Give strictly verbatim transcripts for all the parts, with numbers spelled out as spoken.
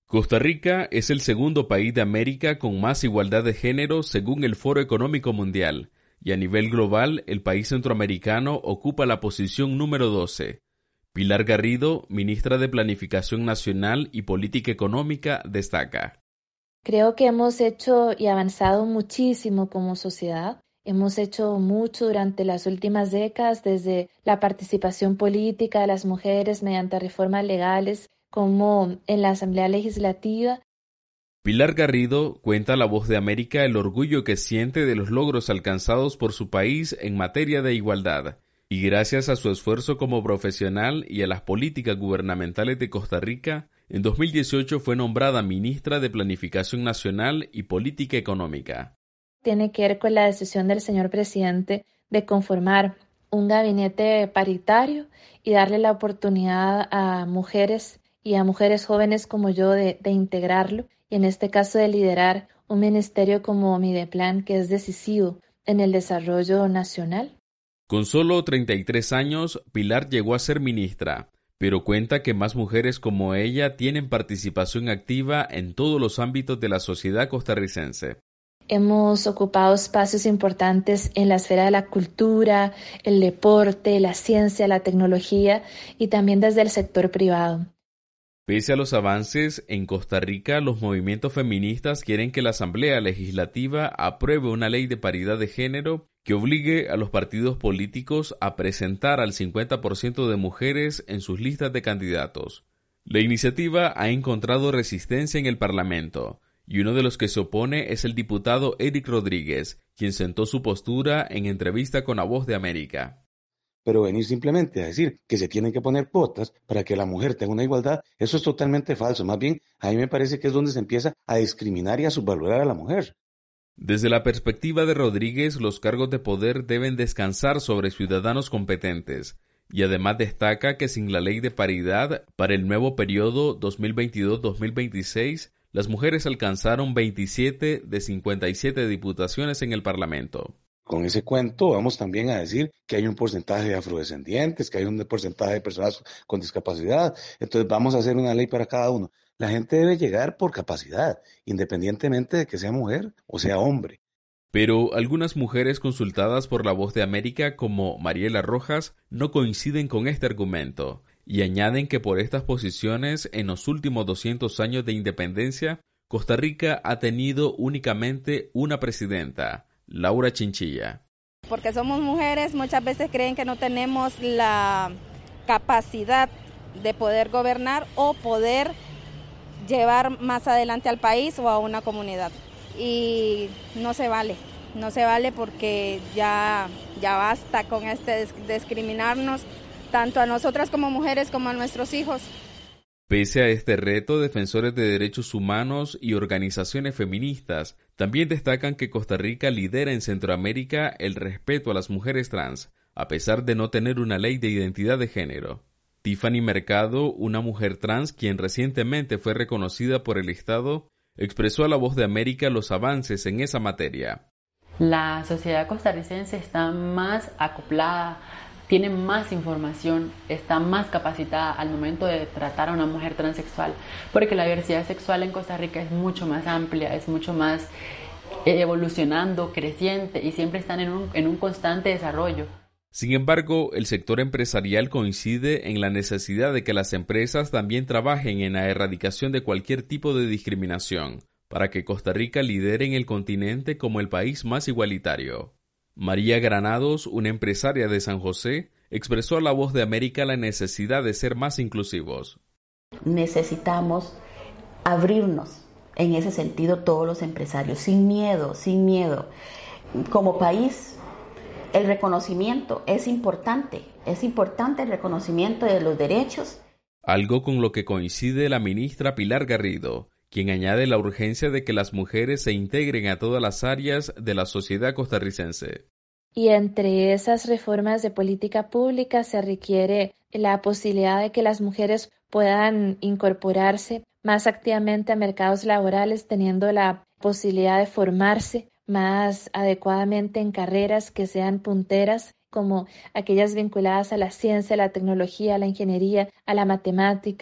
Costa Rica es el segundo país de América con más igualdad de género según el Foro Económico Mundial, y a nivel global el país centroamericano ocupa la posición número doce. Pilar Garrido, ministra de Planificación Nacional y Política Económica, destaca. Creo que hemos hecho y avanzado muchísimo como sociedad. Hemos hecho mucho durante las últimas décadas, desde la participación política de las mujeres mediante reformas legales, como en la Asamblea Legislativa. Pilar Garrido cuenta a La Voz de América el orgullo que siente de los logros alcanzados por su país en materia de igualdad, y gracias a su esfuerzo como profesional y a las políticas gubernamentales de Costa Rica, en dos mil dieciocho fue nombrada ministra de Planificación Nacional y Política Económica. Tiene que ver con la decisión del señor presidente de conformar un gabinete paritario y darle la oportunidad a mujeres y a mujeres jóvenes como yo de, de integrarlo, y en este caso de liderar un ministerio como Mideplan, que es decisivo en el desarrollo nacional. Con solo treinta y tres años, Pilar llegó a ser ministra, pero cuenta que más mujeres como ella tienen participación activa en todos los ámbitos de la sociedad costarricense. Hemos ocupado espacios importantes en la esfera de la cultura, el deporte, la ciencia, la tecnología y también desde el sector privado. Pese a los avances, en Costa Rica los movimientos feministas quieren que la Asamblea Legislativa apruebe una ley de paridad de género que obligue a los partidos políticos a presentar al cincuenta por ciento de mujeres en sus listas de candidatos. La iniciativa ha encontrado resistencia en el Parlamento, y uno de los que se opone es el diputado Eric Rodríguez, quien sentó su postura en entrevista con La Voz de América. Pero venir simplemente a decir que se tienen que poner cuotas para que la mujer tenga una igualdad, eso es totalmente falso. Más bien, a mí me parece que es donde se empieza a discriminar y a subvalorar a la mujer. Desde la perspectiva de Rodríguez, los cargos de poder deben descansar sobre ciudadanos competentes, y además destaca que sin la ley de paridad, para el nuevo periodo dos mil veintidós dos mil veintiséis, las mujeres alcanzaron veintisiete de cincuenta y siete diputaciones en el Parlamento. Con ese cuento vamos también a decir que hay un porcentaje de afrodescendientes, que hay un porcentaje de personas con discapacidad, entonces vamos a hacer una ley para cada uno. La gente debe llegar por capacidad, independientemente de que sea mujer o sea hombre. Pero algunas mujeres consultadas por La Voz de América, como Mariela Rojas, no coinciden con este argumento, y añaden que por estas posiciones, en los últimos doscientos años de independencia, Costa Rica ha tenido únicamente una presidenta, Laura Chinchilla. Porque somos mujeres, muchas veces creen que no tenemos la capacidad de poder gobernar o poder llevar más adelante al país o a una comunidad. Y no se vale, no se vale porque ya, ya basta con este discriminarnos, tanto a nosotras como mujeres como a nuestros hijos. Pese a este reto, defensores de derechos humanos y organizaciones feministas también destacan que Costa Rica lidera en Centroamérica el respeto a las mujeres trans, a pesar de no tener una ley de identidad de género. Tiffany Mercado, una mujer trans quien recientemente fue reconocida por el Estado, expresó a La Voz de América los avances en esa materia. La sociedad costarricense está más acoplada, tiene más información, está más capacitada al momento de tratar a una mujer transexual, porque la diversidad sexual en Costa Rica es mucho más amplia, es mucho más evolucionando, creciente, y siempre están en un, en un constante desarrollo. Sin embargo, el sector empresarial coincide en la necesidad de que las empresas también trabajen en la erradicación de cualquier tipo de discriminación, para que Costa Rica lidere en el continente como el país más igualitario. María Granados, una empresaria de San José, expresó a La Voz de América la necesidad de ser más inclusivos. Necesitamos abrirnos en ese sentido todos los empresarios, sin miedo, sin miedo. Como país, el reconocimiento es importante, es importante el reconocimiento de los derechos. Algo con lo que coincide la ministra Pilar Garrido, quien añade la urgencia de que las mujeres se integren a todas las áreas de la sociedad costarricense. Y entre esas reformas de política pública se requiere la posibilidad de que las mujeres puedan incorporarse más activamente a mercados laborales, teniendo la posibilidad de formarse más adecuadamente en carreras que sean punteras, como aquellas vinculadas a la ciencia, a la tecnología, a la ingeniería, a la matemática,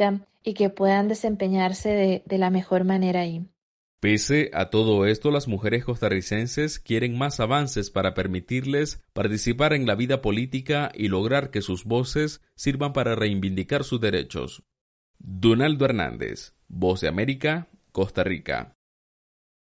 y que puedan desempeñarse de, de la mejor manera ahí. Pese a todo esto, las mujeres costarricenses quieren más avances para permitirles participar en la vida política y lograr que sus voces sirvan para reivindicar sus derechos. Donaldo Hernández, Voz de América, Costa Rica.